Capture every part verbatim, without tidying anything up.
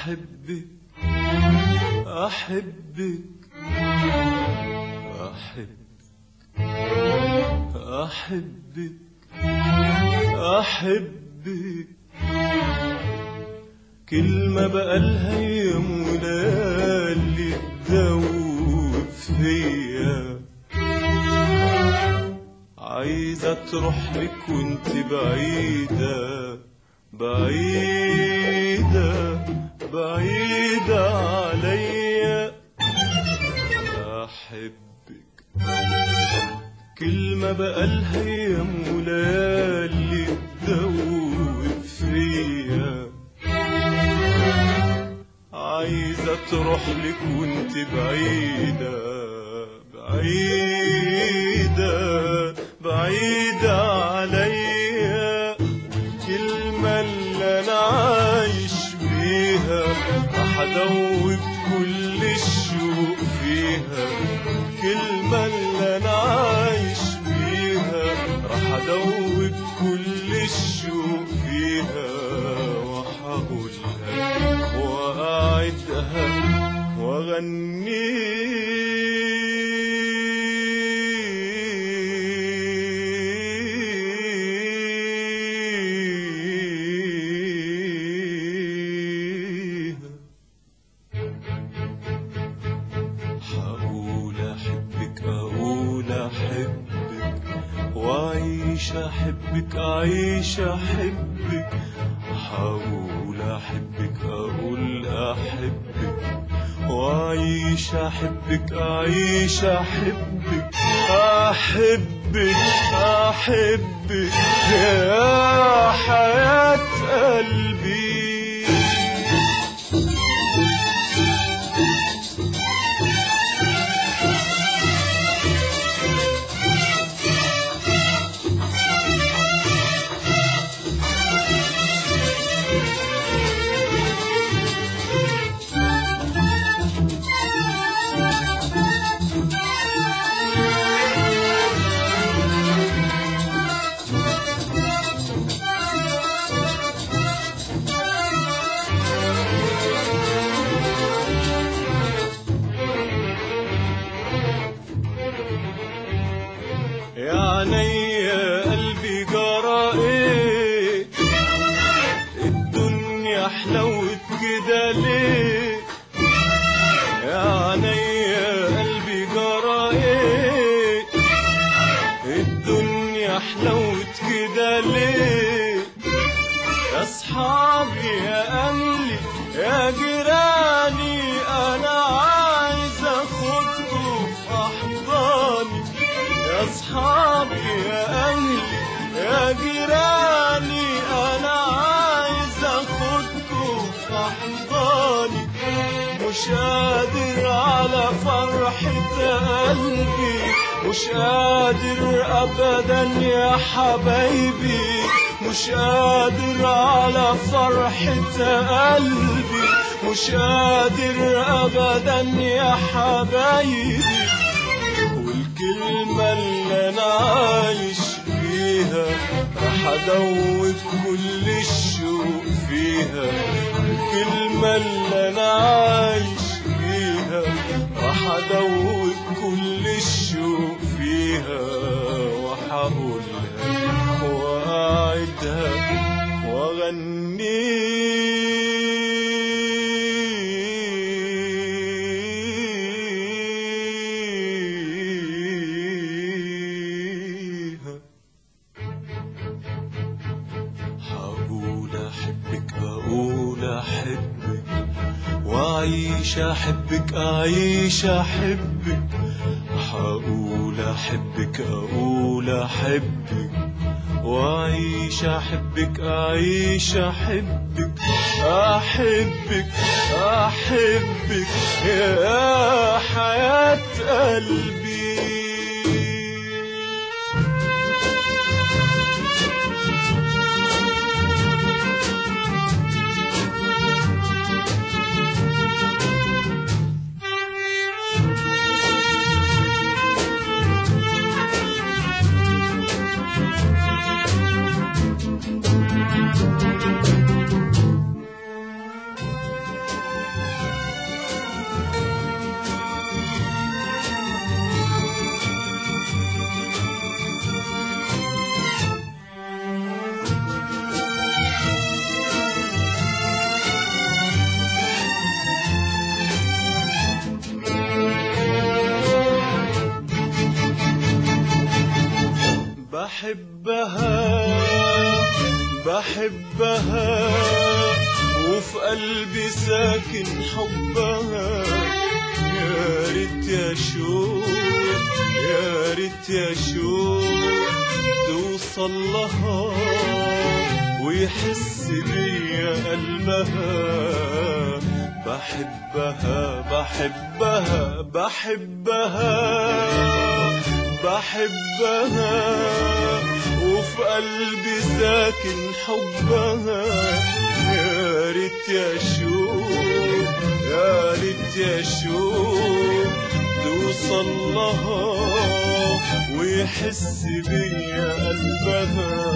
أحبك أحبك أحبك أحبك أحبك كلمة بقالها يوم وليالي تدوب فيا، عايزة تروح لك وانت بعيدة بعيدة بعيدة عليا. أحبك كلمة بقالها يوم وليالي تدوب فيا، عايزة تروح لك وانت بعيدة بعيدة بعيدة عليا. الكلمة اللي أنا عايش بيها راح أدوب كل الشوق فيها، الكلمة اللي أنا عايش بيها راح أدوب كل الشوق فيها، وهقولها وأعدها وأغنيها. هقول أحبك أقول أحبك وأعيش أحبك أعيش أحبك. هقول أحبك أقول أحبك وأعيش أحبك أعيش أحبك. أحبك أحبك يا حياة قلبي. يا عينيا قلبي جرى ايه، الدنيا حلوت كده ليه. يا عينيا قلبي جرى ايه، الدنيا حلوت كده ليه. يا اصحابي يا اهلي يا جيراني انا عايز اخدكم في احضاني. يا اصحابي يا اهلي يا جيراني انا عايز اخدكم في احضاني. مش قادر على فرحة قلبي مش قادر ابدا يا حبايبي، مش قادر على فرحة قلبي مش قادر ابدا يا حبايبي. والكلمة اللي أنا عايش بيها راح أدوب كل الشوق فيها، الكلمة اللي أنا عايش بيها راح أدوب كل الشوق فيها، وهقولها وأعدها وأغنيها. هقول أحبك أقول أحبك وأعيش أحبك أعيش أحبك. هقول أحبك أقول أحبك وأعيش أحبك أعيش أحبك. أحبك أحبك يا حياة قلبي. بحبها بحبها وفي قلبي ساكن حبها. يا ريت يا شوق يا ريت يا شوق توصل لها ويحس بيا قلبها. بحبها بحبها بحبها بحبها وفي قلبي ساكن حبها. يا ريت يا شوق يا ريت يا شوق توصل لها ويحس بيا قلبها.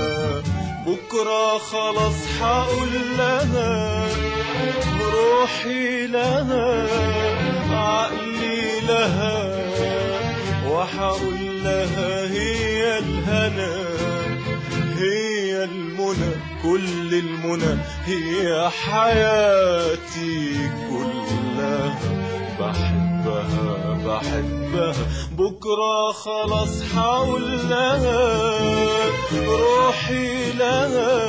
بكرة خلاص حقول لها روحي لها عقلي لها وحقول لها هي الهنا هي المنى كل المنى هي حياتي كلها. بحبها بحبها بكرة خلاص حقول لها روحي لها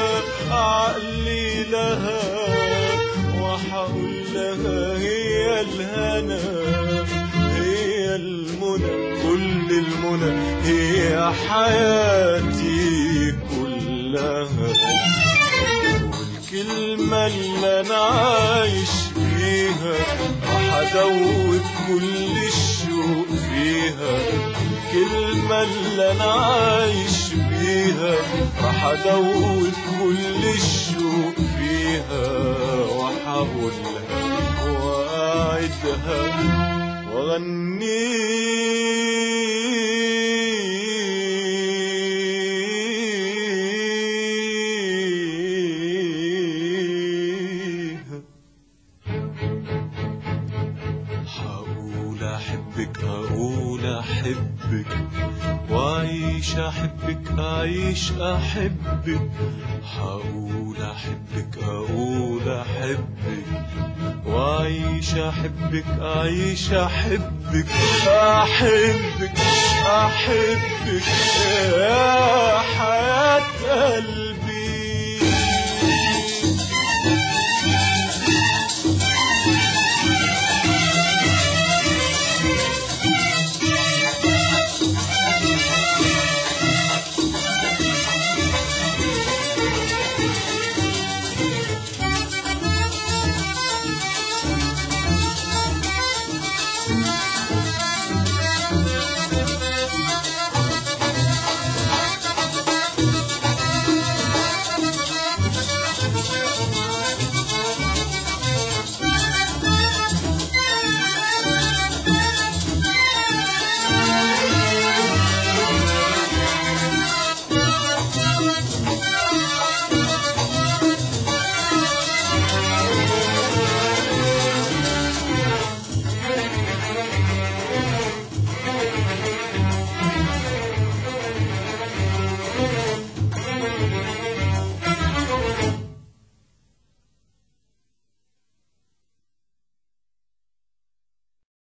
عقلي لها وحقول لها هي الهنا هي المنى كل المنى هي حياتي كلها. والكلمة اللي أنا عايش فيها راح أدوب كل الشوق فيها. الكلمة اللي أنا عايش بيها راح أدوب كل الشوق فيها. وحقولها وأعدها وأغنيها. هقول أحبك هقول أحبك وأعيش أحبك أعيش أحبك. هقول أحبك هقول أحبك وأعيش أحبك أعيش أحبك. أحبك أحبك يا حياة قلبي